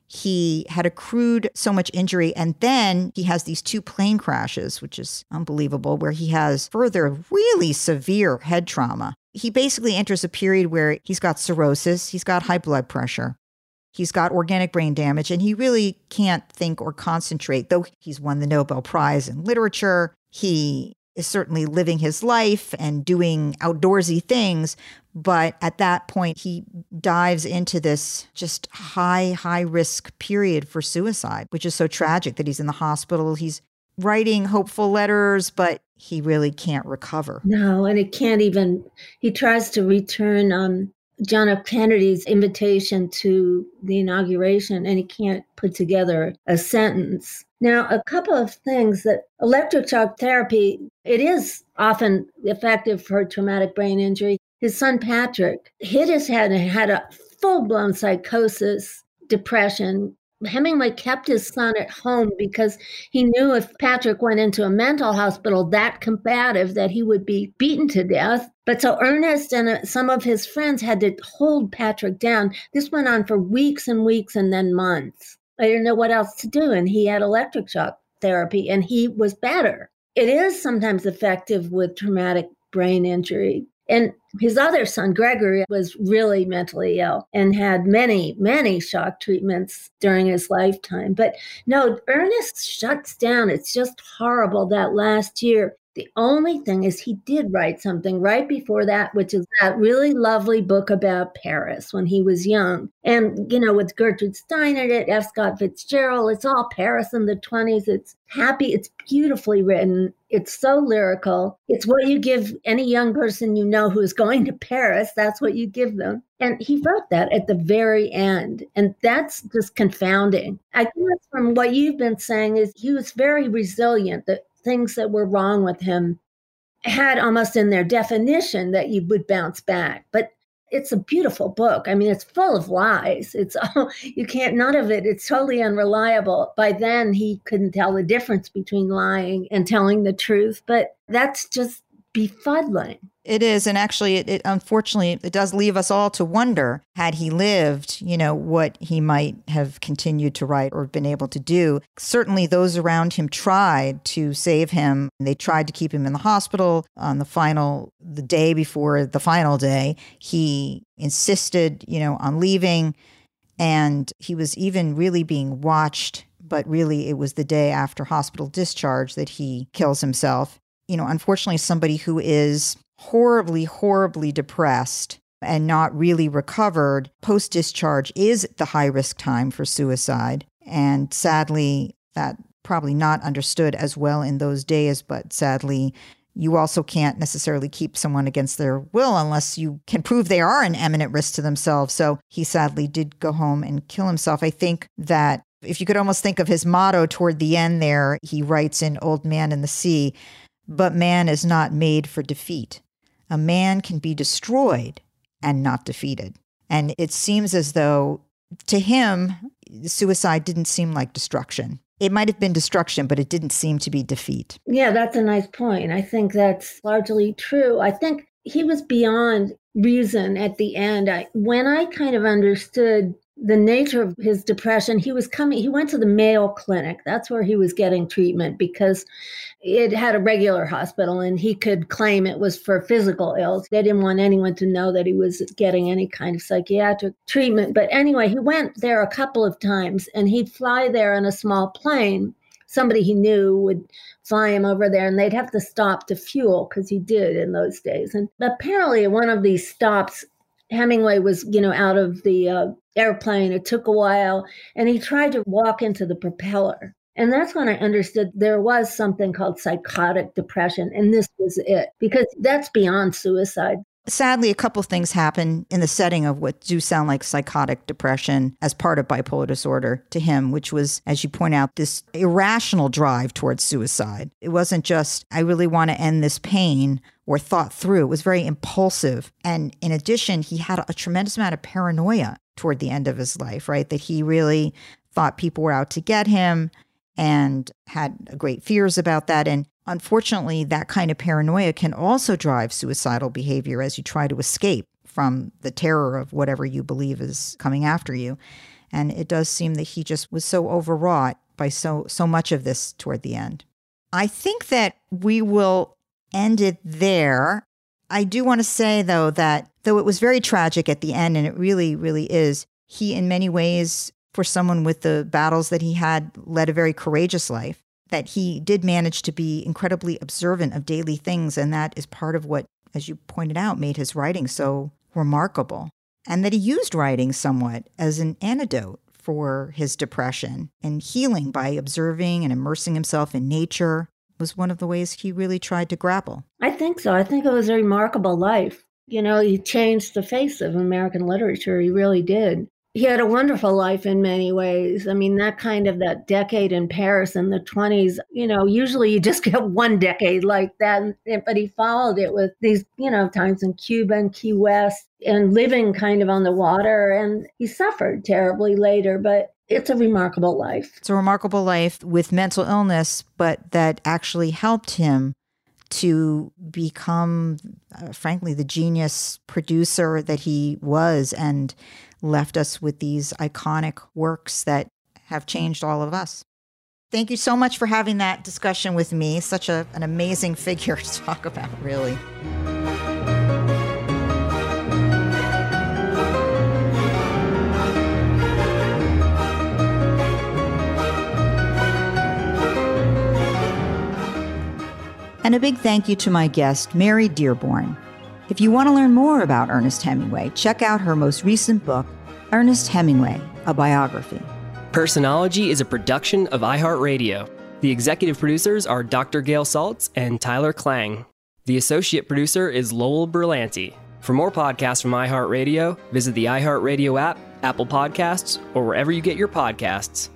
S6: he had accrued so much injury. And then he has these two plane crashes, which is unbelievable, where he has further really severe head trauma. He basically enters a period where he's got cirrhosis, he's got high blood pressure, he's got organic brain damage, and he really can't think or concentrate. Though he's won the Nobel Prize in literature, he is certainly living his life and doing outdoorsy things. But at that point, he dives into this just high, high risk period for suicide, which is so tragic that he's in the hospital. He's writing hopeful letters, but he really can't recover.
S7: No, and it can't even, he tries to return um, John F. Kennedy's invitation to the inauguration, and he can't put together a sentence. Now, a couple of things that electric shock therapy, it is often effective for traumatic brain injury. His son, Patrick, hit his head and had a full-blown psychosis, depression. Hemingway kept his son at home because he knew if Patrick went into a mental hospital that combative, that he would be beaten to death. But so Ernest and uh, some of his friends had to hold Patrick down. This went on for weeks and weeks and then months. I didn't know what else to do. And he had electric shock therapy and he was better. It is sometimes effective with traumatic brain injury. And his other son, Gregory, was really mentally ill and had many, many shock treatments during his lifetime. But no, Ernest shuts down. It's just horrible that last year. The only thing is he did write something right before that, which is that really lovely book about Paris when he was young. And, you know, with Gertrude Stein in it, F. Scott Fitzgerald, it's all Paris in the twenties. It's happy. It's beautifully written. It's so lyrical. It's what you give any young person you know who is going to Paris. That's what you give them. And he wrote that at the very end. And that's just confounding. I think that's from what you've been saying is he was very resilient. The things that were wrong with him had almost in their definition that you would bounce back. But it's a beautiful book. I mean, it's full of lies. It's all, you can't, none of it, it's totally unreliable. By then, he couldn't tell the difference between lying and telling the truth. But that's just befuddling.
S6: It is. And actually, it, it unfortunately, it does leave us all to wonder, had he lived, you know, what he might have continued to write or been able to do. Certainly those around him tried to save him. They tried to keep him in the hospital on the final, the day before the final day. He insisted, you know, on leaving. And he was even really being watched. But really, it was the day after hospital discharge that he kills himself. You know, unfortunately, somebody who is horribly, horribly depressed and not really recovered post-discharge is the high-risk time for suicide. And sadly, that probably not understood as well in those days, but sadly, You also can't necessarily keep someone against their will unless you can prove they are an imminent risk to themselves. So he sadly did go home and kill himself. I think that if you could almost think of his motto toward the end there, he writes in Old Man and the Sea, "But man is not made for defeat. A man can be destroyed and not defeated." And it seems as though to him, suicide didn't seem like destruction. It might have been destruction, but it didn't seem to be defeat.
S7: Yeah, that's a nice point. I think that's largely true. I think he was beyond reason at the end. I, when I kind of understood the nature of his depression, he was coming, he went to the Mayo Clinic. That's where he was getting treatment because it had a regular hospital and he could claim it was for physical ills. They didn't want anyone to know that he was getting any kind of psychiatric treatment. But anyway, he went there a couple of times and he'd fly there in a small plane. Somebody he knew would fly him over there and they'd have to stop to fuel because he did in those days. And apparently at one of these stops, Hemingway was, you know, out of the uh, airplane. It took a while and he tried to walk into the propeller. And that's when I understood there was something called psychotic depression. And this was it, because that's beyond suicide.
S6: Sadly, a couple of things happen in the setting of what do sound like psychotic depression as part of bipolar disorder to him, which was, as you point out, this irrational drive towards suicide. It wasn't just, I really want to end this pain or thought through. It was very impulsive. And in addition, he had a tremendous amount of paranoia toward the end of his life, right? That he really thought people were out to get him and had great fears about that. And unfortunately, that kind of paranoia can also drive suicidal behavior as you try to escape from the terror of whatever you believe is coming after you. And it does seem that he just was so overwrought by so so much of this toward the end. I think that we will end it there. I do want to say, though, that though it was very tragic at the end, and it really, really is, he in many ways, for someone with the battles that he had, led a very courageous life, that he did manage to be incredibly observant of daily things. And that is part of what, as you pointed out, made his writing so remarkable. And that he used writing somewhat as an antidote for his depression and healing by observing and immersing himself in nature was one of the ways he really tried to grapple.
S7: I think so. I think it was a remarkable life. You know, he changed the face of American literature. He really did. He had a wonderful life in many ways. I mean, that kind of that decade in Paris in the twenties, you know, usually you just get one decade like that. But he followed it with these, you know, times in Cuba and Key West and living kind of on the water. And he suffered terribly later, but it's a remarkable life.
S6: It's a remarkable life with mental illness, but that actually helped him to become, uh, frankly, the genius producer that he was and left us with these iconic works that have changed all of us. Thank you so much for having that discussion with me. Such a, an amazing figure to talk about, really. And a big thank you to my guest, Mary Dearborn. If you want to learn more about Ernest Hemingway, check out her most recent book, Ernest Hemingway, A Biography.
S5: Personology is a production of iHeartRadio. The executive producers are Doctor Gail Saltz and Tyler Klang. The associate producer is Lowell Berlanti. For more podcasts from iHeartRadio, visit the iHeartRadio app, Apple Podcasts, or wherever you get your podcasts.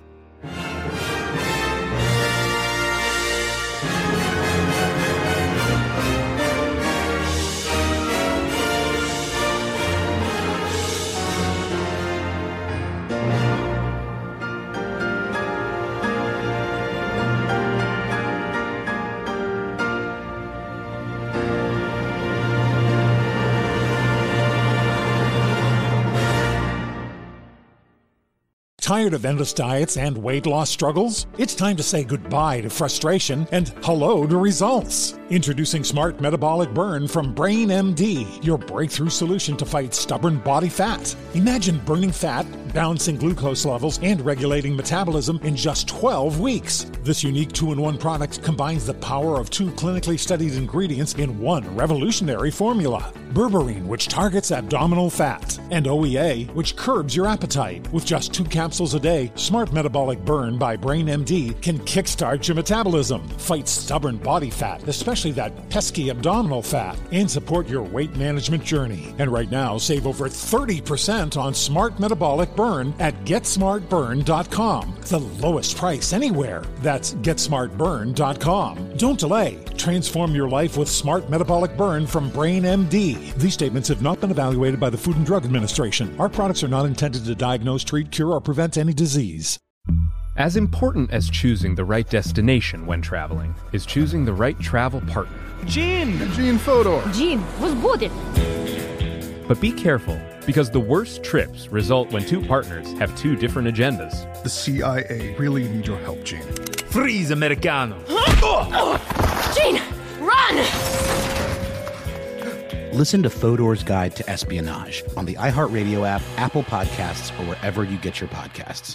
S9: Tired of endless diets and weight loss struggles? It's time to say goodbye to frustration and hello to results. Introducing Smart Metabolic Burn from Brain M D, your breakthrough solution to fight stubborn body fat. Imagine burning fat, balancing glucose levels, and regulating metabolism in just twelve weeks. This unique two-in-one product combines the power of two clinically studied ingredients in one revolutionary formula. Berberine, which targets abdominal fat, and O E A, which curbs your appetite. With just two capsules capsules a day, Smart Metabolic Burn by Brain M D can kickstart your metabolism, fight stubborn body fat, especially that pesky abdominal fat, and support your weight management journey. And right now, save over thirty percent on Smart Metabolic Burn at get smart burn dot com. The lowest price anywhere. That's get smart burn dot com. Don't delay. Transform your life with Smart Metabolic Burn from Brain M D. These statements have not been evaluated by the Food and Drug Administration. Our products are not intended to diagnose, treat, cure, or prevent any disease.
S10: As important as choosing the right destination when traveling is choosing the right travel partner.
S11: Gene! Gene Fodor!
S12: Gene, was будет?
S10: But be careful, because the worst trips result when two partners have two different agendas.
S11: The C I A really need your help, Gene.
S13: Freeze, Americano!
S12: Gene, run!
S14: Listen to Fodor's Guide to Espionage on the iHeartRadio app, Apple Podcasts, or wherever you get your podcasts.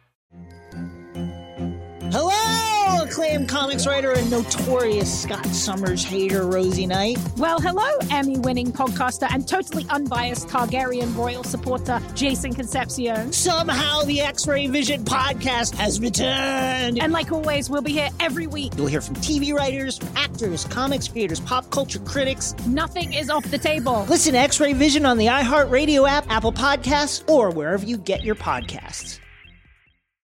S15: Hello, acclaimed comics writer and notorious Scott Summers hater, Rosie Knight.
S16: Well, hello, Emmy-winning podcaster and totally unbiased Targaryen royal supporter, Jason Concepcion.
S15: Somehow the X-Ray Vision podcast has returned.
S16: And like always, we'll be here every week.
S15: You'll hear from T V writers, actors, comics creators, pop culture critics.
S16: Nothing is off the table.
S15: Listen to X-Ray Vision on the iHeartRadio app, Apple Podcasts, or wherever you get your podcasts.